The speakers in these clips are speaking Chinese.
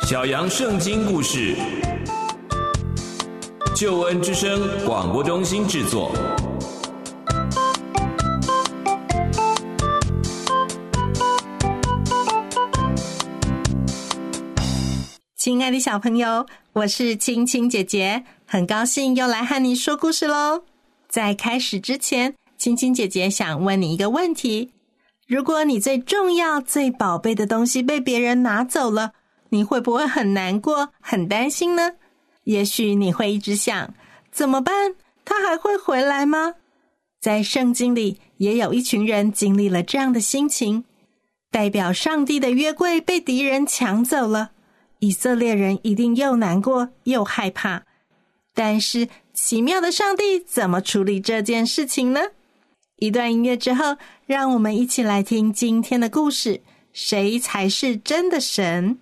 小羊圣经故事，救恩之声广播中心制作。 亲爱的小朋友，我是青青姐姐，很高兴又来和你说故事咯。在开始之前，青青姐姐想问你一个问题：如果你最重要、最宝贝的东西被别人拿走了，你会不会很难过、很担心呢？也许你会一直想，怎么办？他还会回来吗？在圣经里也有一群人经历了这样的心情，代表上帝的约柜被敌人抢走了，以色列人一定又难过又害怕。但是奇妙的上帝怎么处理这件事情呢？一段音乐之后，让我们一起来听今天的故事，谁才是真的神？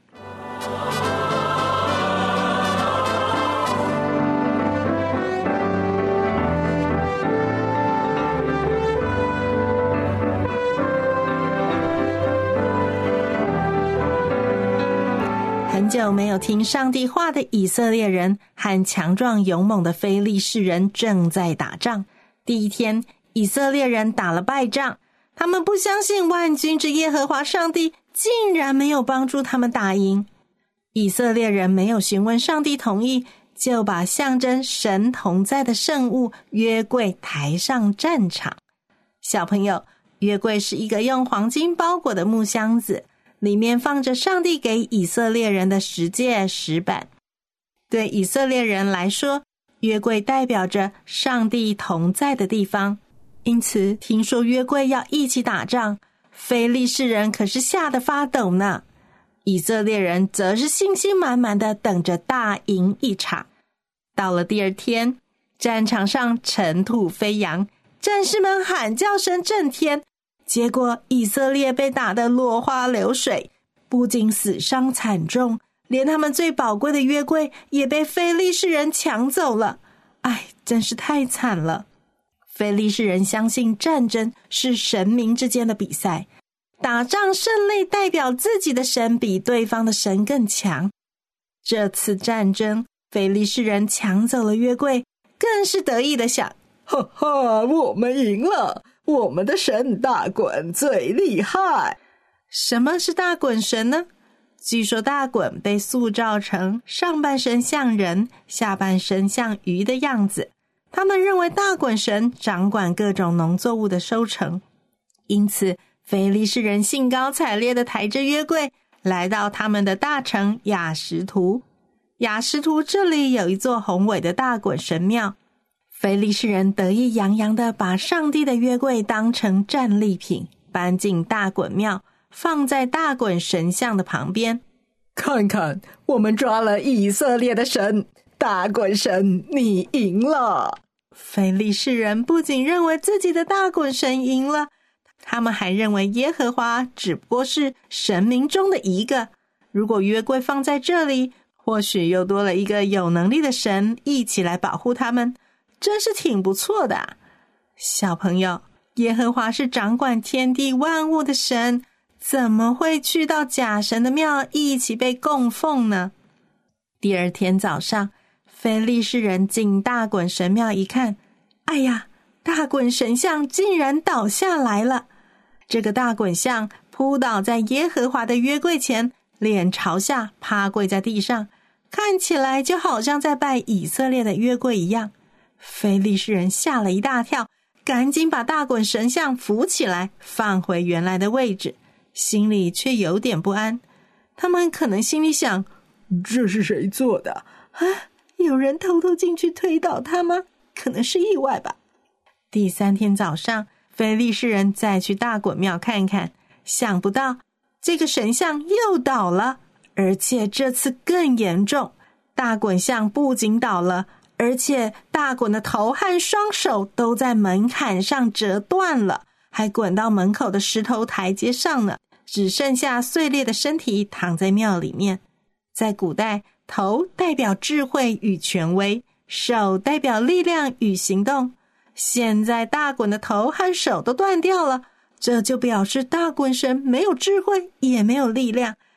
很久没有听上帝话的以色列人和强壮勇猛的非利士人正在打仗。第一天，以色列人打了败仗，他们不相信万军之耶和华上帝竟然没有帮助他们打赢。以色列人没有询问上帝同意，就把象征神同在的圣物约柜抬上战场。小朋友，约柜是一个用黄金包裹的木箱子，里面放着上帝给以色列人的十诫石板。对以色列人来说，约柜代表着上帝同在的地方，因此听说约柜要一起打仗，非利士人可是吓得发抖呢。以色列人则是信心满满的等着大赢一场。到了第二天，战场上尘土飞扬，战士们喊叫声震天，结果以色列被打得落花流水，不仅死伤惨重，连他们最宝贵的约柜也被非利士人抢走了。哎，真是太惨了。非利士人相信战争是神明之间的比赛，打仗胜利代表自己的神比对方的神更强。这次战争，非利士人抢走了约柜，更是得意的想，哈哈，我们赢了，我们的神大衮最厉害。什么是大衮神呢？据说大衮被塑造成上半身像人，下半身像鱼的样子。他们认为大衮神掌管各种农作物的收成，因此非利士人兴高采烈地抬着约柜来到他们的大城亚实突。亚实突这里有一座宏伟的大衮神庙，非利士人得意洋洋地把上帝的约柜当成战利品搬进大衮庙，放在大衮神像的旁边。看看，我们抓了以色列的神，大衮神，你赢了。非利士人不仅认为自己的大衮神赢了，他们还认为耶和华只不过是神明中的一个。如果约柜放在这里，或许又多了一个有能力的神一起来保护他们，真是挺不错的啊。小朋友，耶和华是掌管天地万物的神，怎么会去到假神的庙一起被供奉呢？第二天早上，非利士人进大衮神庙一看，哎呀，大衮神像竟然倒下来了。这个大衮像扑倒在耶和华的约柜前，脸朝下趴跪在地上，看起来就好像在拜以色列的约柜一样。非利士人吓了一大跳，赶紧把大衮神像扶起来，放回原来的位置，心里却有点不安。他们可能心里想，这是谁做的啊？有人偷偷进去推倒他吗？可能是意外吧。第三天早上，非利士人再去大衮庙看看，想不到这个神像又倒了，而且这次更严重。大衮像不仅倒了，而且大衮的头和双手都在门槛上折断了，还滚到门口的石头台阶上呢，只剩下碎裂的身体躺在庙里面。在古代，头代表智慧与权威，手代表力量与行动。现在大衮的头和手都断掉了，这就表示大衮神没有智慧，也没有力量，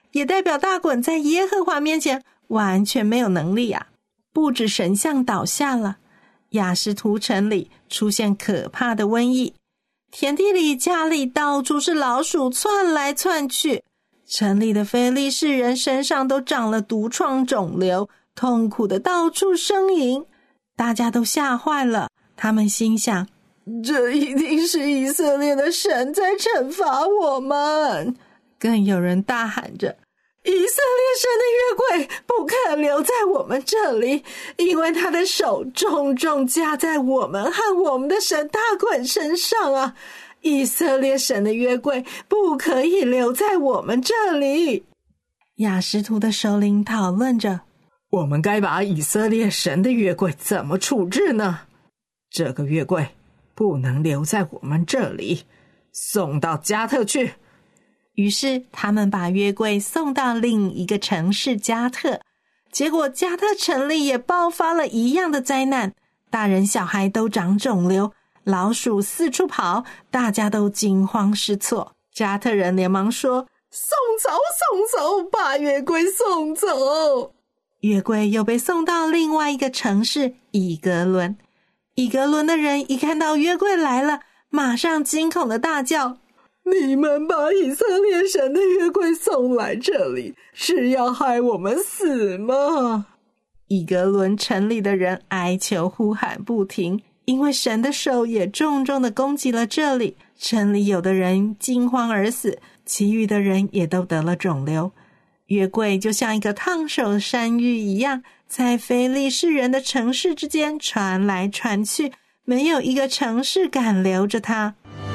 也代表大衮在耶和华面前完全没有能力啊。不止神像倒下了，亚实突城里出现可怕的瘟疫，田地里家里到处是老鼠窜来窜去，城里的非利士人身上都长了毒疮肿瘤，痛苦的到处呻吟。大家都吓坏了，他们心想，这一定是以色列的神在惩罚我们。更有人大喊着，以色列神的约柜不可留在我们这里，因为他的手重重加在我们和我们的神大衮身上啊！以色列神的约柜不可以留在我们这里。亚实突的首领讨论着，我们该把以色列神的约柜怎么处置呢？这个约柜不能留在我们这里，送到加特去。于是他们把约柜送到另一个城市加特，结果加特城里也爆发了一样的灾难，大人小孩都长肿瘤，老鼠四处跑，大家都惊慌失措。加特人连忙说，送走送走，把约柜送走。约柜又被送到另外一个城市以格伦。以格伦的人一看到约柜来了，马上惊恐的大叫，你们把以色列神的约柜送来这里，是要害我们死吗？以格伦城里的人哀求呼喊不停，因为神的手也重重的攻击了这里，城里有的人惊慌而死，其余的人也都得了肿瘤。约柜就像一个烫手山芋一样，在非利士人的城市之间传来传去，没有一个城市敢留着它。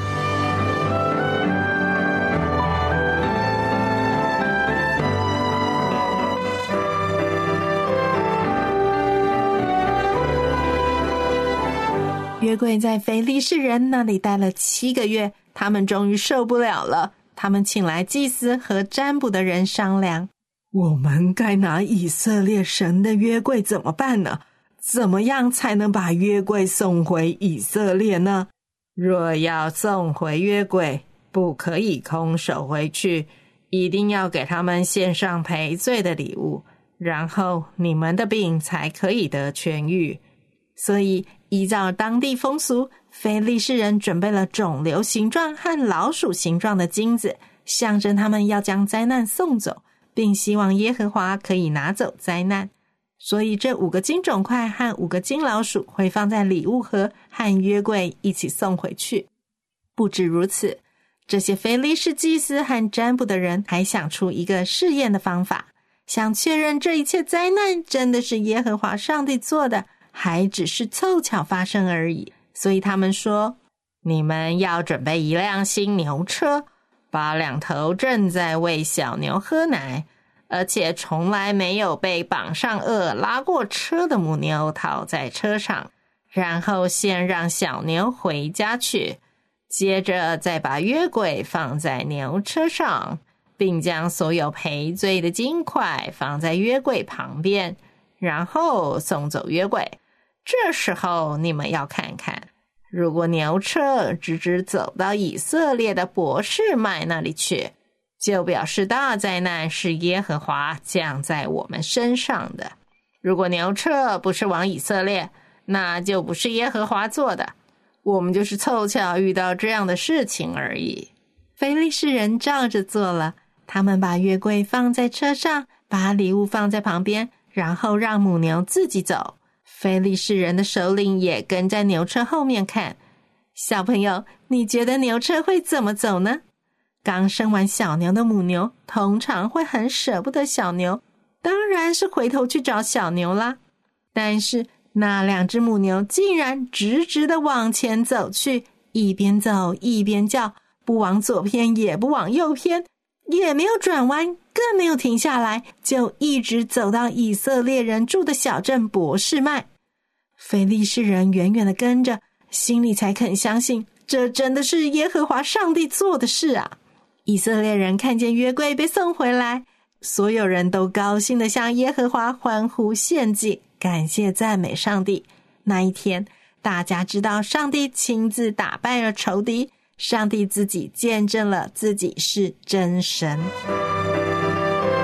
约柜在非利士人那里待了7个月，他们终于受不了了。他们请来祭司和占卜的人商量，我们该拿以色列神的约柜怎么办呢？怎么样才能把约柜送回以色列呢？若要送回约柜，不可以空手回去，一定要给他们献上赔罪的礼物，然后你们的病才可以得痊愈。所以依照当地风俗，非利士人准备了肿瘤形状和老鼠形状的金子，象征他们要将灾难送走，并希望耶和华可以拿走灾难。所以这5个金种块和5个金老鼠会放在礼物盒和约柜一起送回去。不止如此，这些非利士祭司和占卜的人还想出一个试验的方法，想确认这一切灾难真的是耶和华上帝做的，还只是凑巧发生而已。所以他们说，你们要准备一辆新牛车，把2头正在喂小牛喝奶，而且从来没有被绑上轭拉过车的母牛套在车上，然后先让小牛回家去，接着再把约柜放在牛车上，并将所有赔罪的金块放在约柜旁边，然后送走约柜。这时候你们要看看，如果牛车直直走到以色列的伯示麦那里去，就表示大灾难是耶和华降在我们身上的。如果牛车不是往以色列，那就不是耶和华做的，我们就是凑巧遇到这样的事情而已。非利士人照着做了，他们把约柜放在车上，把礼物放在旁边，然后让母牛自己走。非利士人的首领也跟在牛车后面看。小朋友，你觉得牛车会怎么走呢？刚生完小牛的母牛通常会很舍不得小牛，当然是回头去找小牛啦。但是那2只母牛竟然直直的往前走去，一边走一边叫，不往左偏也不往右偏，也没有转弯，更没有停下来，就一直走到以色列人住的小镇伯示麦。非利士人远远的跟着，心里才肯相信，这真的是耶和华上帝做的事啊。以色列人看见约柜被送回来，所有人都高兴地向耶和华欢呼献祭，感谢赞美上帝。那一天，大家知道上帝亲自打败了仇敌，上帝自己见证了自己是真神。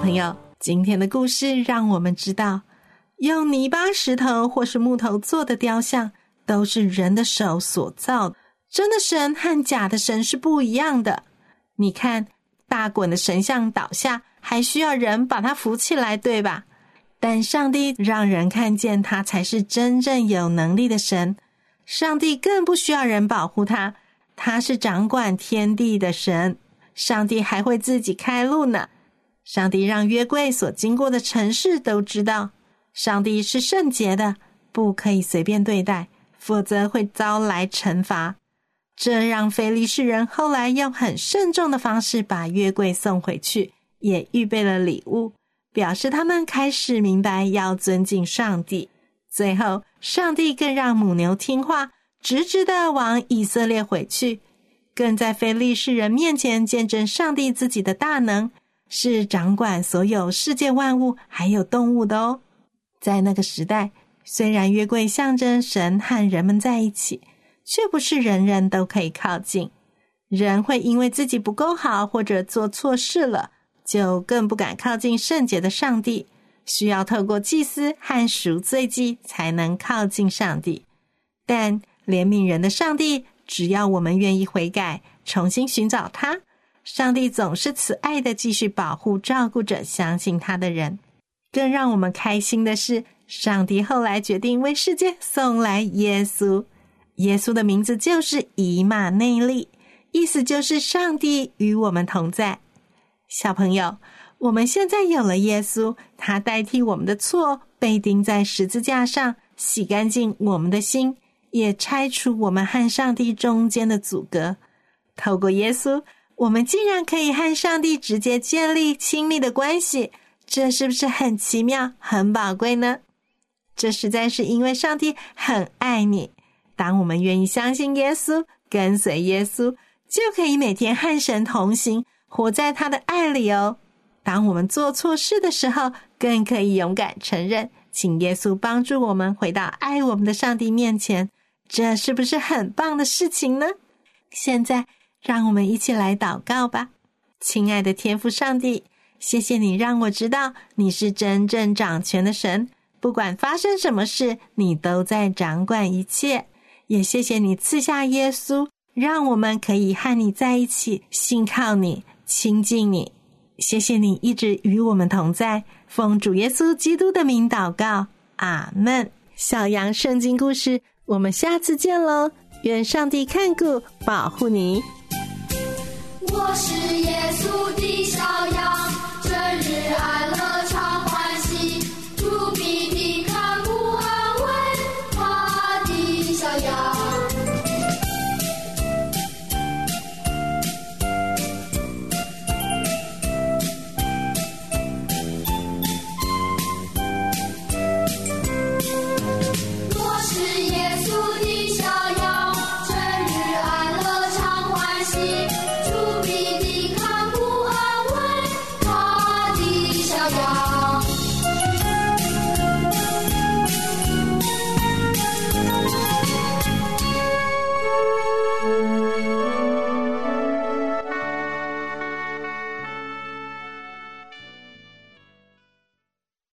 朋友，今天的故事让我们知道，用泥巴、石头或是木头做的雕像都是人的手所造的，真的神和假的神是不一样的。你看，大滚的神像倒下，还需要人把它扶起来，对吧？但上帝让人看见他才是真正有能力的神，上帝更不需要人保护他，他是掌管天地的神，上帝还会自己开路呢。上帝让约柜所经过的城市都知道，上帝是圣洁的，不可以随便对待，否则会遭来惩罚。这让非利士人后来用很慎重的方式把约柜送回去，也预备了礼物，表示他们开始明白要尊敬上帝。最后，上帝更让母牛听话，直直地往以色列回去，更在非利士人面前见证上帝自己的大能，是掌管所有世界万物还有动物的哦。在那个时代，虽然约柜象征神和人们在一起，却不是人人都可以靠近。人会因为自己不够好或者做错事了，就更不敢靠近圣洁的上帝，需要透过祭司和赎罪祭才能靠近上帝。但怜悯人的上帝，只要我们愿意悔改，重新寻找他，上帝总是慈爱的继续保护照顾着相信他的人。更让我们开心的是，上帝后来决定为世界送来耶稣。耶稣的名字就是以马内利，意思就是上帝与我们同在。小朋友，我们现在有了耶稣，他代替我们的错，被钉在十字架上，洗干净我们的心，也拆除我们和上帝中间的阻隔。透过耶稣，我们竟然可以和上帝直接建立亲密的关系，这是不是很奇妙、很宝贵呢？这实在是因为上帝很爱你。当我们愿意相信耶稣，跟随耶稣，就可以每天和神同行，活在他的爱里哦。当我们做错事的时候，更可以勇敢承认，请耶稣帮助我们回到爱我们的上帝面前。这是不是很棒的事情呢？现在让我们一起来祷告吧。亲爱的天父上帝，谢谢你让我知道你是真正掌权的神，不管发生什么事，你都在掌管一切。也谢谢你赐下耶稣，让我们可以和你在一起，信靠你，亲近你。谢谢你一直与我们同在，奉主耶稣基督的名祷告，阿们。小羊圣经故事，我们下次见咯，愿上帝看顾保护你。 我是耶稣的小羊。